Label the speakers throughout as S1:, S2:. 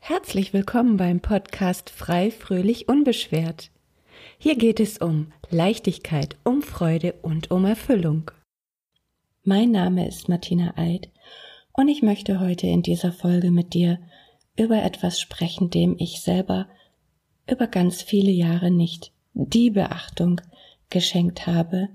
S1: Herzlich willkommen beim Podcast Frei, Fröhlich, Unbeschwert. Hier geht es um Leichtigkeit, um Freude und um Erfüllung. Mein Name ist Martina Eid und ich möchte heute in dieser Folge mit dir über etwas sprechen, dem ich selber über ganz viele Jahre nicht die Beachtung geschenkt habe,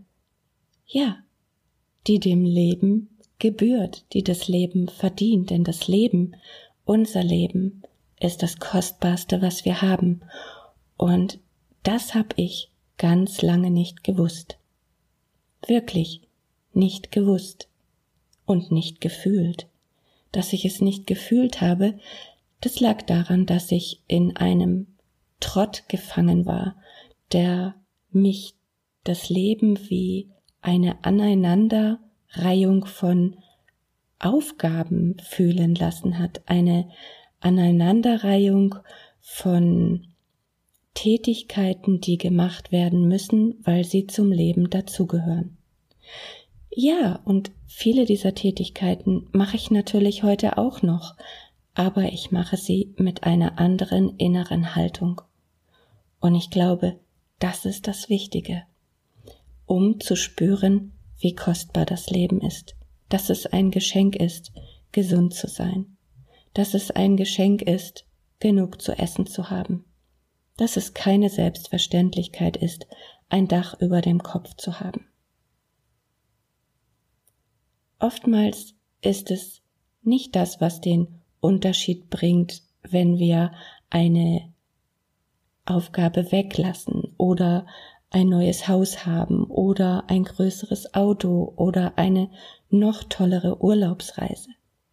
S1: die dem Leben gebührt, die das Leben verdient, denn das Leben, unser Leben, ist das Kostbarste, was wir haben. Und das habe ich ganz lange nicht gewusst. Wirklich nicht gewusst und nicht gefühlt. Dass ich es nicht gefühlt habe, das lag daran, dass ich in einem Trott gefangen war, der mich das Leben wie eine Aneinanderreihung von Aufgaben fühlen lassen hat, eine Aneinanderreihung von Tätigkeiten, die gemacht werden müssen, weil sie zum Leben dazugehören. Ja, und viele dieser Tätigkeiten mache ich natürlich heute auch noch, aber ich mache sie mit einer anderen inneren Haltung. Und ich glaube, das ist das Wichtige, um zu spüren, wie kostbar das Leben ist, dass es ein Geschenk ist, gesund zu sein, dass es ein Geschenk ist, genug zu essen zu haben, dass es keine Selbstverständlichkeit ist, ein Dach über dem Kopf zu haben. Oftmals ist es nicht das, was den Unterschied bringt, wenn wir eine Aufgabe weglassen oder ein neues Haus haben oder ein größeres Auto oder eine noch tollere Urlaubsreise.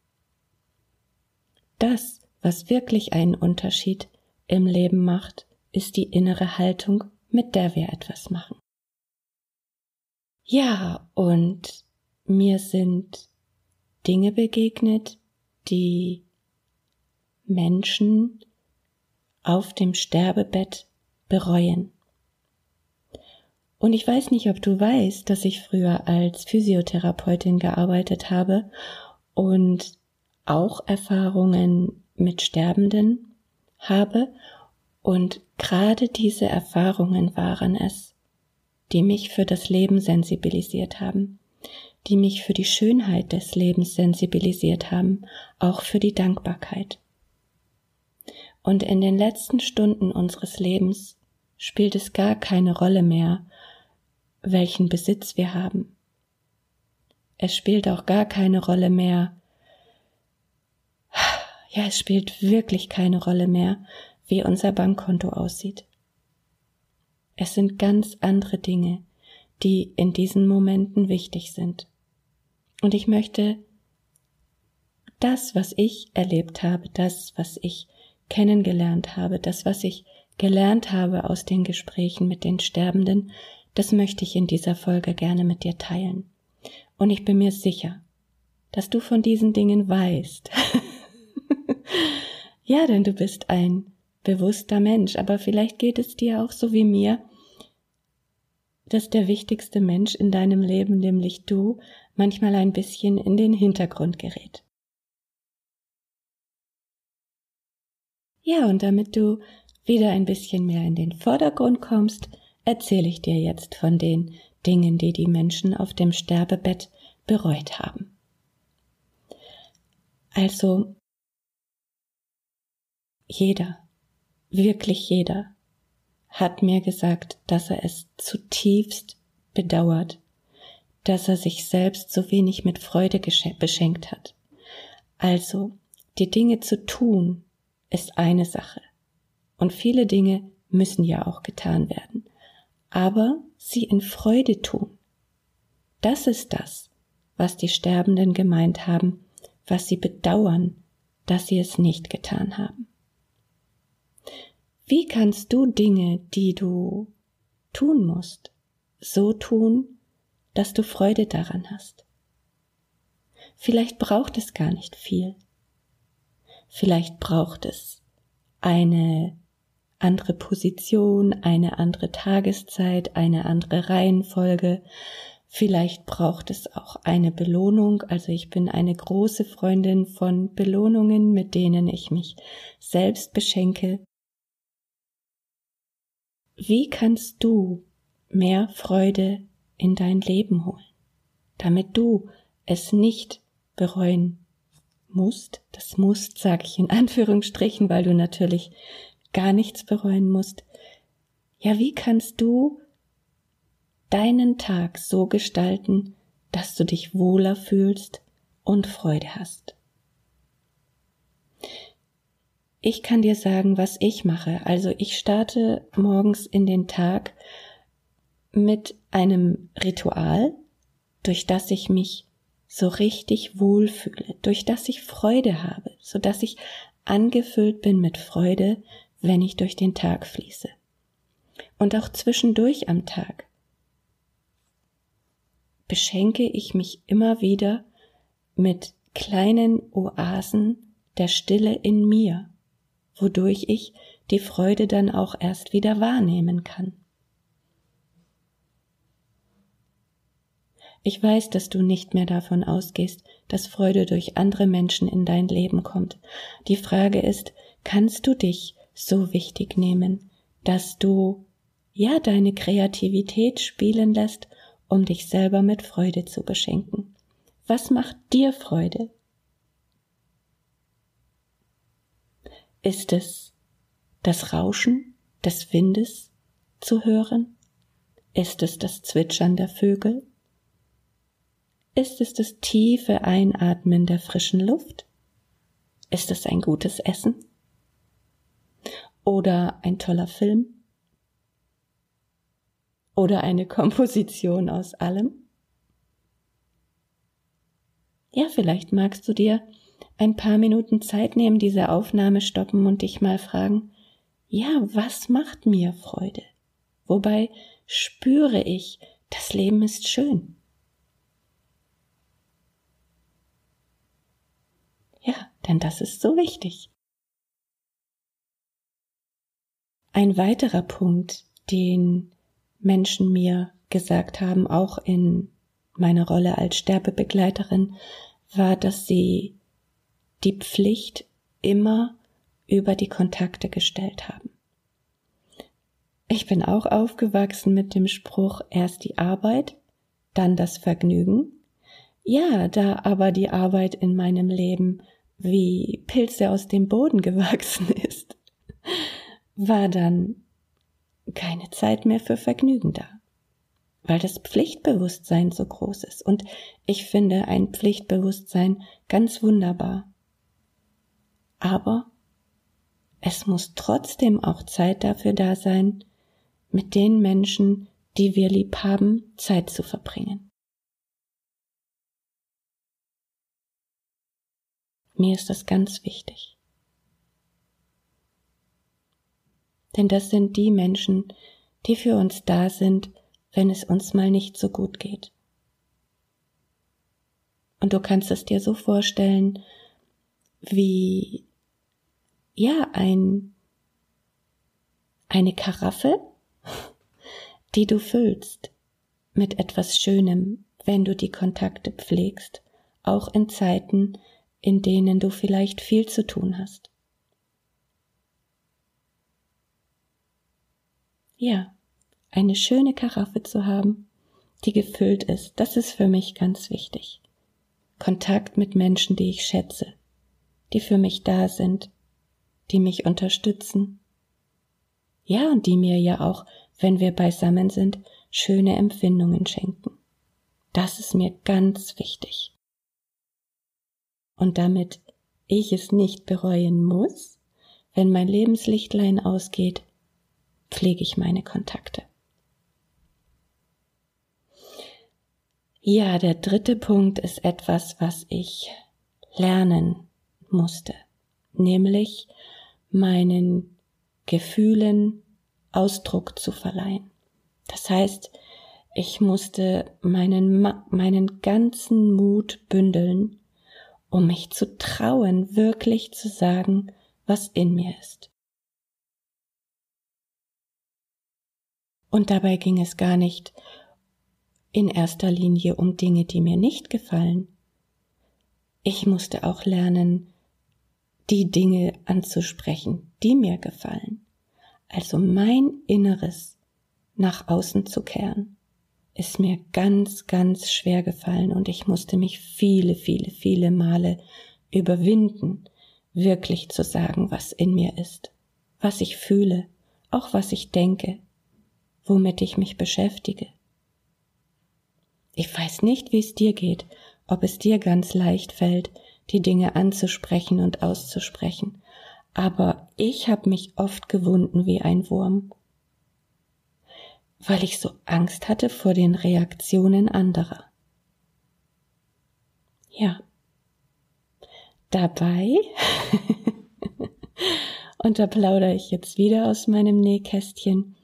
S1: Das, was wirklich einen Unterschied im Leben macht, ist die innere Haltung, mit der wir etwas machen. Ja, und mir sind Dinge begegnet, die Menschen auf dem Sterbebett bereuen. Und ich weiß nicht, ob du weißt, dass ich früher als Physiotherapeutin gearbeitet habe und auch Erfahrungen mit Sterbenden habe. Und gerade diese Erfahrungen waren es, die mich für das Leben sensibilisiert haben, die mich für die Schönheit des Lebens sensibilisiert haben, auch für die Dankbarkeit. Und in den letzten Stunden unseres Lebens spielt es gar keine Rolle mehr, welchen Besitz wir haben. Es spielt auch gar keine Rolle mehr, es spielt wirklich keine Rolle mehr, wie unser Bankkonto aussieht. Es sind ganz andere Dinge, die in diesen Momenten wichtig sind. Und ich möchte das, was ich erlebt habe, das, was ich kennengelernt habe, das, was ich gelernt habe aus den Gesprächen mit den Sterbenden, das möchte ich in dieser Folge gerne mit dir teilen. Und ich bin mir sicher, dass du von diesen Dingen weißt. Ja, denn du bist ein bewusster Mensch, aber vielleicht geht es dir auch so wie mir, dass der wichtigste Mensch in deinem Leben, nämlich du, manchmal ein bisschen in den Hintergrund gerät. Ja, und damit du wieder ein bisschen mehr in den Vordergrund kommst, erzähle ich dir jetzt von den Dingen, die die Menschen auf dem Sterbebett bereut haben. Also, jeder, wirklich jeder, hat mir gesagt, dass er es zutiefst bedauert, dass er sich selbst so wenig mit Freude beschenkt hat. Also, die Dinge zu tun, ist eine Sache. Und viele Dinge müssen ja auch getan werden. Aber sie in Freude tun. Das ist das, was die Sterbenden gemeint haben, was sie bedauern, dass sie es nicht getan haben. Wie kannst du Dinge, die du tun musst, so tun, dass du Freude daran hast? Vielleicht braucht es gar nicht viel. Vielleicht braucht es eine andere Position, eine andere Tageszeit, eine andere Reihenfolge. Vielleicht braucht es auch eine Belohnung. Also ich bin eine große Freundin von Belohnungen, mit denen ich mich selbst beschenke. Wie kannst du mehr Freude in dein Leben holen, damit du es nicht bereuen musst? Das musst sage ich in Anführungsstrichen, weil du natürlich gar nichts bereuen musst. Ja, wie kannst du deinen Tag so gestalten, dass du dich wohler fühlst und Freude hast? Ich kann dir sagen, was ich mache. Also ich starte morgens in den Tag mit einem Ritual, durch das ich mich so richtig wohlfühle, durch das ich Freude habe, so dass ich angefüllt bin mit Freude, wenn ich durch den Tag fließe. Und auch zwischendurch am Tag beschenke ich mich immer wieder mit kleinen Oasen der Stille in mir, wodurch ich die Freude dann auch erst wieder wahrnehmen kann. Ich weiß, dass du nicht mehr davon ausgehst, dass Freude durch andere Menschen in dein Leben kommt. Die Frage ist, kannst du dich so wichtig nehmen, dass du deine Kreativität spielen lässt, um dich selber mit Freude zu beschenken? Was macht dir Freude? Ist es das Rauschen des Windes zu hören? Ist es das Zwitschern der Vögel? Ist es das tiefe Einatmen der frischen Luft? Ist es ein gutes Essen? Oder ein toller Film? Oder eine Komposition aus allem? Ja, vielleicht magst du dir ein paar Minuten Zeit nehmen, diese Aufnahme stoppen und dich mal fragen, ja, was macht mir Freude? Wobei spüre ich, das Leben ist schön? Ja, denn das ist so wichtig. Ein weiterer Punkt, den Menschen mir gesagt haben, auch in meiner Rolle als Sterbebegleiterin, war, dass sie die Pflicht immer über die Kontakte gestellt haben. Ich bin auch aufgewachsen mit dem Spruch, erst die Arbeit, dann das Vergnügen. Ja, da aber die Arbeit in meinem Leben wie Pilze aus dem Boden gewachsen ist, war dann keine Zeit mehr für Vergnügen da, weil das Pflichtbewusstsein so groß ist. Und ich finde ein Pflichtbewusstsein ganz wunderbar. Aber es muss trotzdem auch Zeit dafür da sein, mit den Menschen, die wir lieb haben, Zeit zu verbringen. Mir ist das ganz wichtig. Denn das sind die Menschen, die für uns da sind, wenn es uns mal nicht so gut geht. Und du kannst es dir so vorstellen, wie eine Karaffe, die du füllst mit etwas Schönem, wenn du die Kontakte pflegst, auch in Zeiten, in denen du vielleicht viel zu tun hast. Ja, eine schöne Karaffe zu haben, die gefüllt ist, das ist für mich ganz wichtig. Kontakt mit Menschen, die ich schätze, die für mich da sind, die mich unterstützen. Ja, und die mir ja auch, wenn wir beisammen sind, schöne Empfindungen schenken. Das ist mir ganz wichtig. Und damit ich es nicht bereuen muss, wenn mein Lebenslichtlein ausgeht, pflege ich meine Kontakte. Ja, der dritte Punkt ist etwas, was ich lernen musste, nämlich meinen Gefühlen Ausdruck zu verleihen. Das heißt, ich musste meinen ganzen Mut bündeln, um mich zu trauen, wirklich zu sagen, was in mir ist. Und dabei ging es gar nicht in erster Linie um Dinge, die mir nicht gefallen. Ich musste auch lernen, die Dinge anzusprechen, die mir gefallen. Also mein Inneres nach außen zu kehren, ist mir ganz, ganz schwer gefallen und ich musste mich viele Male überwinden, wirklich zu sagen, was in mir ist, was ich fühle, auch was ich denke, womit ich mich beschäftige. Ich weiß nicht, wie es dir geht, ob es dir ganz leicht fällt, die Dinge anzusprechen und auszusprechen, aber ich habe mich oft gewunden wie ein Wurm, weil ich so Angst hatte vor den Reaktionen anderer. Ja, dabei, und da plaudere ich jetzt wieder aus meinem Nähkästchen,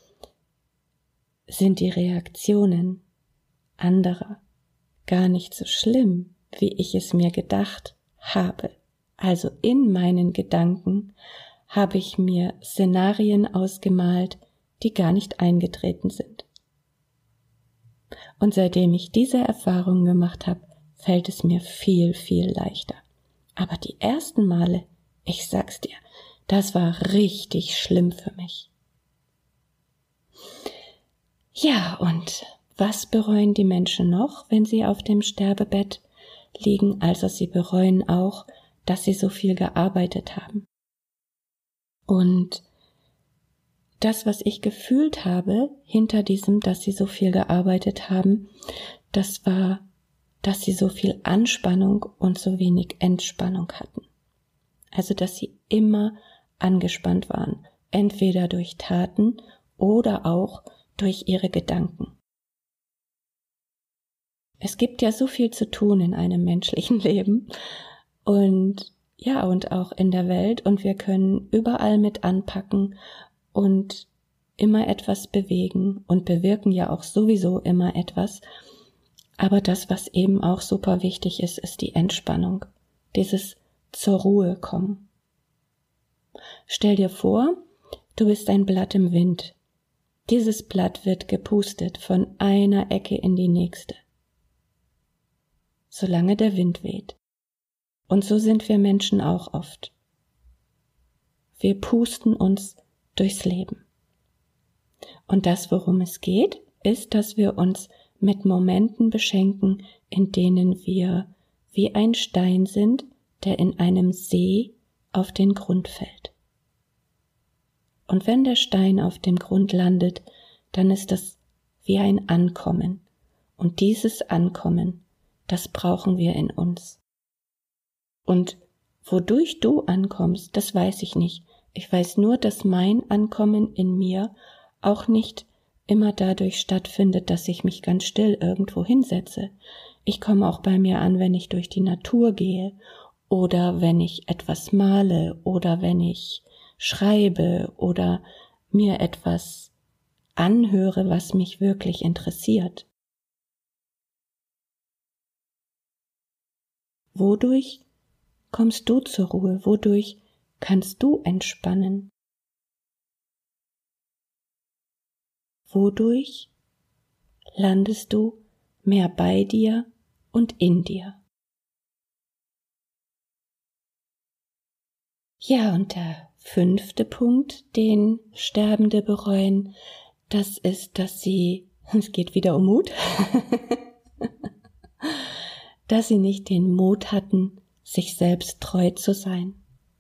S1: sind die Reaktionen anderer gar nicht so schlimm, wie ich es mir gedacht habe. Also in meinen Gedanken habe ich mir Szenarien ausgemalt, die gar nicht eingetreten sind. Und seitdem ich diese Erfahrung gemacht habe, fällt es mir viel leichter. Aber die ersten Male, ich sag's dir, das war richtig schlimm für mich. Ja, und was bereuen die Menschen noch, wenn sie auf dem Sterbebett liegen? Also sie bereuen auch, dass sie so viel gearbeitet haben. Und das, was ich gefühlt habe hinter diesem, dass sie so viel gearbeitet haben, das war, dass sie so viel Anspannung und so wenig Entspannung hatten. Also, dass sie immer angespannt waren, entweder durch Taten oder auch durch ihre Gedanken. Es gibt ja so viel zu tun in einem menschlichen Leben und ja, und auch in der Welt und wir können überall mit anpacken und immer etwas bewegen und bewirken ja auch sowieso immer etwas. Aber das, was eben auch super wichtig ist, ist die Entspannung, dieses zur Ruhe kommen. Stell dir vor, du bist ein Blatt im Wind. Dieses Blatt wird gepustet von einer Ecke in die nächste, solange der Wind weht. Und so sind wir Menschen auch oft. Wir pusten uns durchs Leben. Und das, worum es geht, ist, dass wir uns mit Momenten beschenken, in denen wir wie ein Stein sind, der in einem See auf den Grund fällt. Und wenn der Stein auf dem Grund landet, dann ist das wie ein Ankommen. Und dieses Ankommen, das brauchen wir in uns. Und wodurch du ankommst, das weiß ich nicht. Ich weiß nur, dass mein Ankommen in mir auch nicht immer dadurch stattfindet, dass ich mich ganz still irgendwo hinsetze. Ich komme auch bei mir an, wenn ich durch die Natur gehe oder wenn ich etwas male oder wenn ich schreibe oder mir etwas anhöre, was mich wirklich interessiert. Wodurch kommst du zur Ruhe? Wodurch kannst du entspannen? Wodurch landest du mehr bei dir und in dir? Ja, und der 5. Punkt, den Sterbende bereuen, das ist, dass sie, es geht wieder um Mut, dass sie nicht den Mut hatten, sich selbst treu zu sein.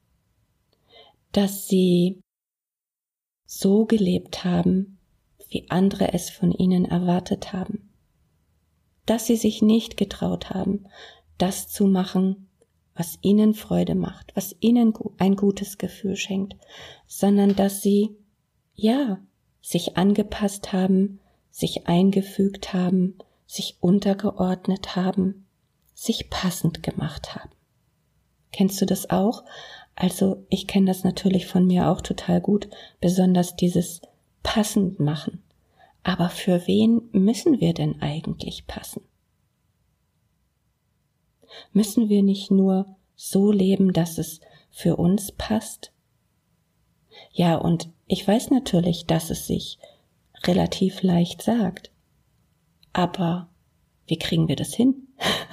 S1: Dass sie so gelebt haben, wie andere es von ihnen erwartet haben. Dass sie sich nicht getraut haben, das zu machen, was ihnen Freude macht, was ihnen ein gutes Gefühl schenkt, sondern dass sie, sich angepasst haben, sich eingefügt haben, sich untergeordnet haben, sich passend gemacht haben. Kennst du das auch? Also ich kenne das natürlich von mir auch total gut, besonders dieses passend machen. Aber für wen müssen wir denn eigentlich passen? Müssen wir nicht nur so leben, dass es für uns passt? Ja, und ich weiß natürlich, dass es sich relativ leicht sagt. Aber wie kriegen wir das hin?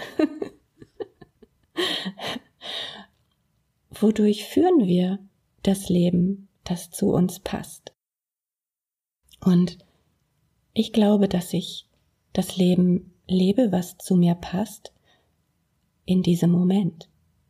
S1: Wodurch führen wir das Leben, das zu uns passt? Und ich glaube, dass ich das Leben lebe, was zu mir passt, in diesem Moment.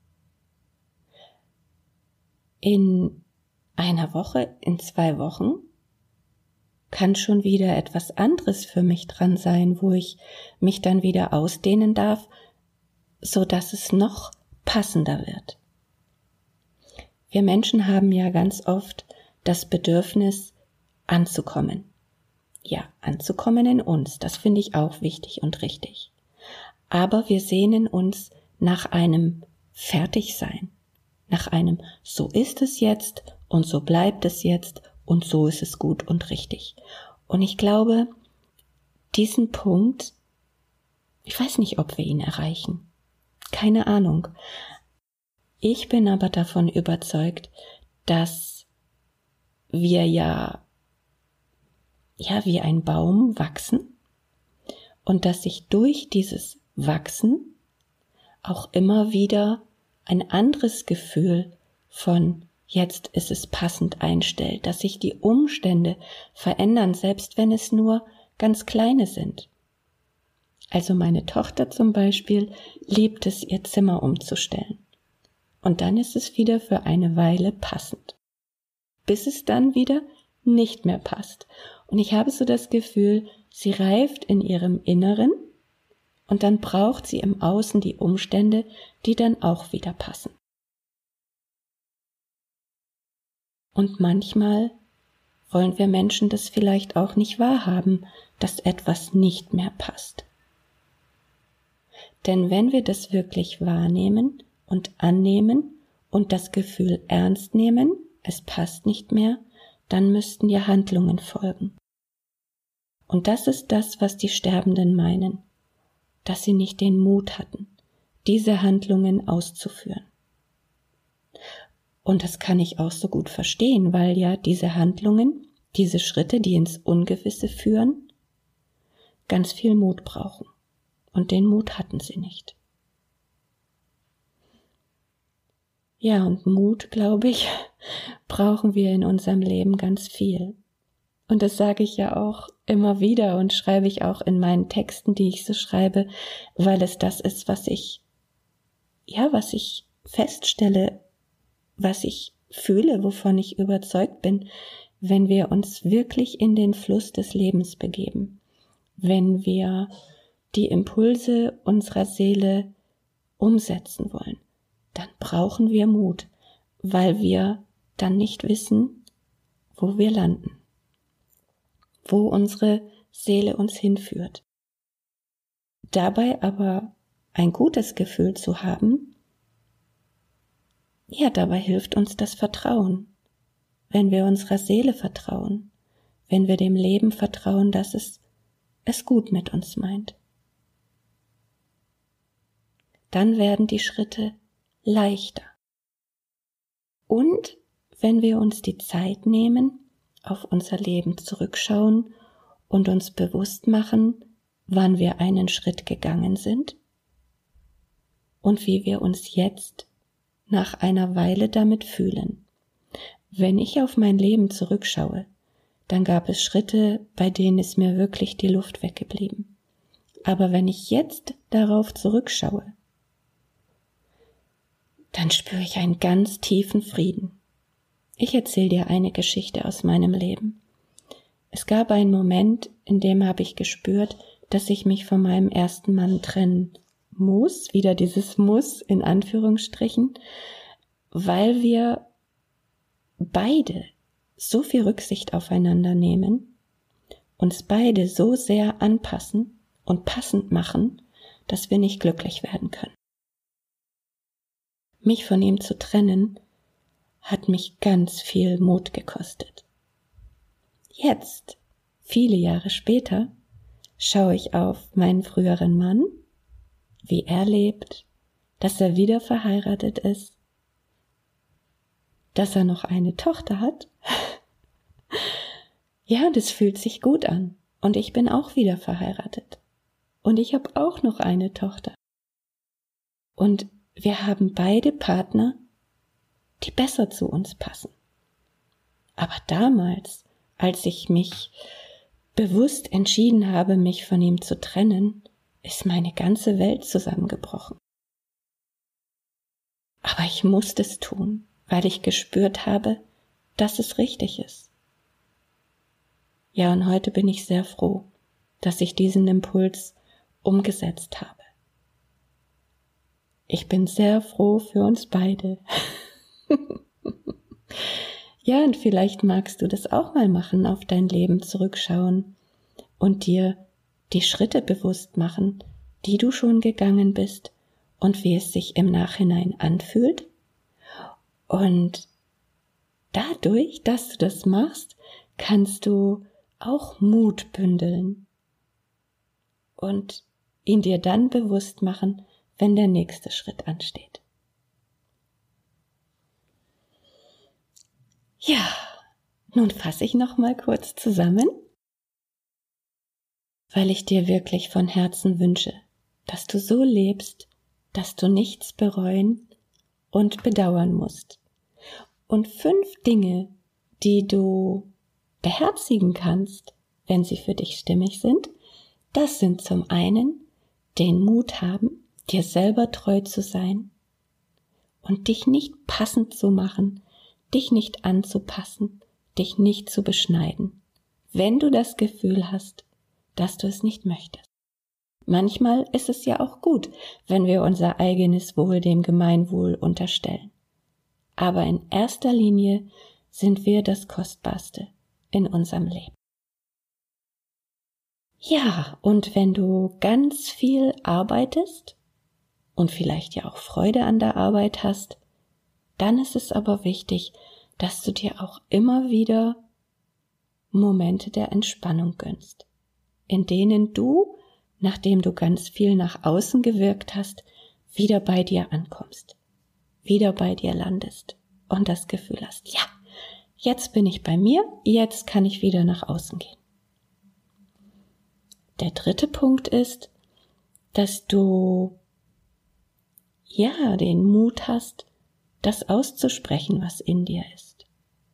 S1: In einer Woche, in 2 Wochen kann schon wieder etwas anderes für mich dran sein, wo ich mich dann wieder ausdehnen darf, so dass es noch passender wird. Wir Menschen haben ja ganz oft das Bedürfnis, anzukommen. Ja, anzukommen in uns, das finde ich auch wichtig und richtig. Aber wir sehnen uns nach einem Fertigsein, nach einem so ist es jetzt und so bleibt es jetzt und so ist es gut und richtig. Und ich glaube, diesen Punkt, ich weiß nicht, ob wir ihn erreichen. Keine Ahnung. Ich bin aber davon überzeugt, dass wir ja wie ein Baum wachsen und dass sich durch dieses Wachsen auch immer wieder ein anderes Gefühl von jetzt ist es passend einstellt, dass sich die Umstände verändern, selbst wenn es nur ganz kleine sind. Also meine Tochter zum Beispiel liebt es, ihr Zimmer umzustellen. Und dann ist es wieder für eine Weile passend, bis es dann wieder nicht mehr passt. Und ich habe so das Gefühl, sie reift in ihrem Inneren und dann braucht sie im Außen die Umstände, die dann auch wieder passen. Und manchmal wollen wir Menschen das vielleicht auch nicht wahrhaben, dass etwas nicht mehr passt. Denn wenn wir das wirklich wahrnehmen und annehmen und das Gefühl ernst nehmen, es passt nicht mehr, dann müssten ja Handlungen folgen. Und das ist das, was die Sterbenden meinen, dass sie nicht den Mut hatten, diese Handlungen auszuführen. Und das kann ich auch so gut verstehen, weil ja diese Handlungen, diese Schritte, die ins Ungewisse führen, ganz viel Mut brauchen. Und den Mut hatten sie nicht. Ja, und Mut, glaube ich, brauchen wir in unserem Leben ganz viel. Und das sage ich ja auch immer wieder und schreibe ich auch in meinen Texten, die ich so schreibe, weil es das ist, was ich feststelle, was ich fühle, wovon ich überzeugt bin, wenn wir uns wirklich in den Fluss des Lebens begeben, wenn wir die Impulse unserer Seele umsetzen wollen, dann brauchen wir Mut, weil wir dann nicht wissen, wo wir landen, wo unsere Seele uns hinführt. Dabei aber ein gutes Gefühl zu haben, ja, dabei hilft uns das Vertrauen. Wenn wir unserer Seele vertrauen, wenn wir dem Leben vertrauen, dass es gut mit uns meint. Dann werden die Schritte leichter. Und wenn wir uns die Zeit nehmen, auf unser Leben zurückschauen und uns bewusst machen, wann wir einen Schritt gegangen sind und wie wir uns jetzt nach einer Weile damit fühlen. Wenn ich auf mein Leben zurückschaue, dann gab es Schritte, bei denen ist mir wirklich die Luft weggeblieben. Aber wenn ich jetzt darauf zurückschaue, dann spüre ich einen ganz tiefen Frieden. Ich erzähle dir eine Geschichte aus meinem Leben. Es gab einen Moment, in dem habe ich gespürt, dass ich mich von meinem ersten Mann trennen muss, wieder dieses Muss in Anführungsstrichen, weil wir beide so viel Rücksicht aufeinander nehmen, uns beide so sehr anpassen und passend machen, dass wir nicht glücklich werden können. Mich von ihm zu trennen, hat mich ganz viel Mut gekostet. Jetzt, viele Jahre später, schaue ich auf meinen früheren Mann, wie er lebt, dass er wieder verheiratet ist, dass er noch eine Tochter hat. Ja, das fühlt sich gut an. Und ich bin auch wieder verheiratet. Und ich habe auch noch eine Tochter. Und wir haben beide Partner, die besser zu uns passen. Aber damals, als ich mich bewusst entschieden habe, mich von ihm zu trennen, ist meine ganze Welt zusammengebrochen. Aber ich musste es tun, weil ich gespürt habe, dass es richtig ist. Ja, und heute bin ich sehr froh, dass ich diesen Impuls umgesetzt habe. Ich bin sehr froh für uns beide. Ja, und vielleicht magst du das auch mal machen, auf dein Leben zurückschauen und dir die Schritte bewusst machen, die du schon gegangen bist und wie es sich im Nachhinein anfühlt. Und dadurch, dass du das machst, kannst du auch Mut bündeln und ihn dir dann bewusst machen, wenn der nächste Schritt ansteht. Ja, nun fasse ich noch mal kurz zusammen, weil ich dir wirklich von Herzen wünsche, dass du so lebst, dass du nichts bereuen und bedauern musst. Und 5 Dinge, die du beherzigen kannst, wenn sie für dich stimmig sind, das sind zum einen den Mut haben, dir selber treu zu sein und dich nicht passend zu machen, dich nicht anzupassen, dich nicht zu beschneiden, wenn du das Gefühl hast, dass du es nicht möchtest. Manchmal ist es ja auch gut, wenn wir unser eigenes Wohl dem Gemeinwohl unterstellen. Aber in erster Linie sind wir das Kostbarste in unserem Leben. Ja, und wenn du ganz viel arbeitest und vielleicht ja auch Freude an der Arbeit hast, dann ist es aber wichtig, dass du dir auch immer wieder Momente der Entspannung gönnst, in denen du, nachdem du ganz viel nach außen gewirkt hast, wieder bei dir ankommst, wieder bei dir landest und das Gefühl hast, ja, jetzt bin ich bei mir, jetzt kann ich wieder nach außen gehen. Der 3. Punkt ist, dass du den Mut hast, das auszusprechen, was in dir ist.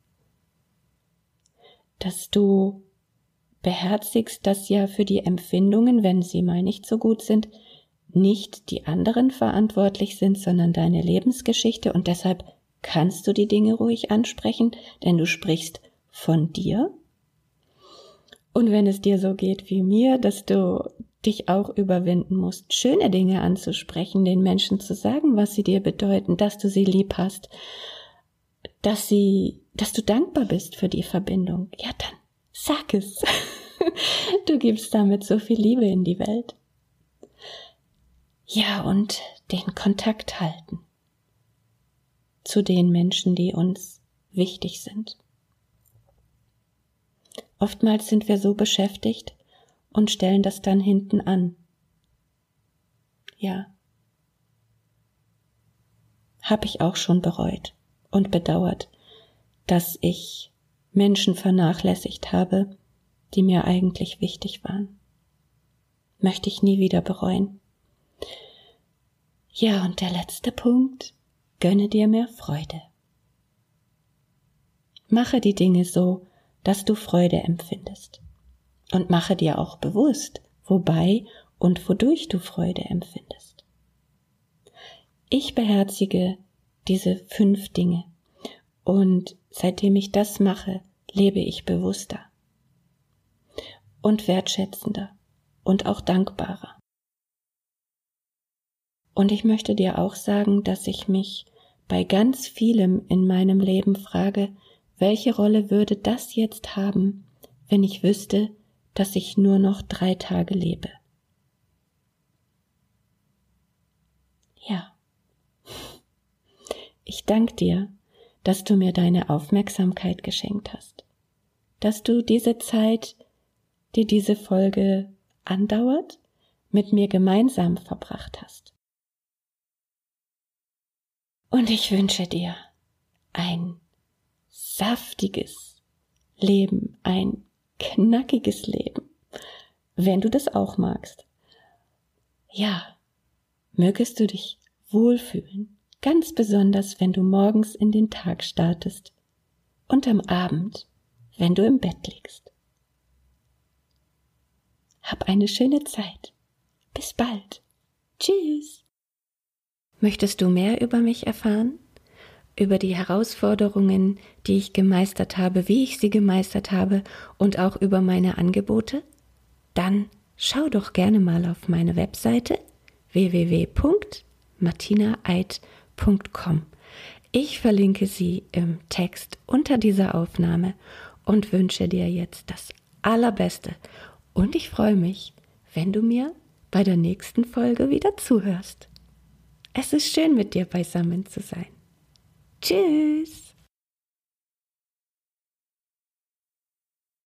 S1: Dass du beherzigst, dass ja für die Empfindungen, wenn sie mal nicht so gut sind, nicht die anderen verantwortlich sind, sondern deine Lebensgeschichte, und deshalb kannst du die Dinge ruhig ansprechen, denn du sprichst von dir. Und wenn es dir so geht wie mir, dass du dich auch überwinden musst, schöne Dinge anzusprechen, den Menschen zu sagen, was sie dir bedeuten, dass du sie lieb hast, dass du dankbar bist für die Verbindung, ja dann sag es. Du gibst damit so viel Liebe in die Welt. Ja, und den Kontakt halten zu den Menschen, die uns wichtig sind. Oftmals sind wir so beschäftigt und stellen das dann hinten an. Ja, habe ich auch schon bereut und bedauert, dass ich Menschen vernachlässigt habe, die mir eigentlich wichtig waren. Möchte ich nie wieder bereuen. Ja, und der letzte Punkt, gönne dir mehr Freude. Mache die Dinge so, dass du Freude empfindest. Und mache dir auch bewusst, wobei und wodurch du Freude empfindest. Ich beherzige diese 5 Dinge. Und seitdem ich das mache, lebe ich bewusster und wertschätzender und auch dankbarer. Und ich möchte dir auch sagen, dass ich mich bei ganz vielem in meinem Leben frage, welche Rolle würde das jetzt haben, wenn ich wüsste, dass ich nur noch 3 Tage lebe? Ja. Ich danke dir, dass du mir deine Aufmerksamkeit geschenkt hast, dass du diese Zeit, die diese Folge andauert, mit mir gemeinsam verbracht hast. Und ich wünsche dir ein saftiges Leben, ein knackiges Leben, wenn du das auch magst. Ja, mögest du dich wohlfühlen, ganz besonders, wenn du morgens in den Tag startest und am Abend, wenn du im Bett liegst. Hab eine schöne Zeit. Bis bald. Tschüss. Möchtest du mehr über mich erfahren? Über die Herausforderungen, die ich gemeistert habe, wie ich sie gemeistert habe und auch über meine Angebote? Dann schau doch gerne mal auf meine Webseite www.martinaeid.com. Ich verlinke sie im Text unter dieser Aufnahme und wünsche dir jetzt das Allerbeste. Und ich freue mich, wenn du mir bei der nächsten Folge wieder zuhörst. Es ist schön, mit dir beisammen zu sein. Tschüss!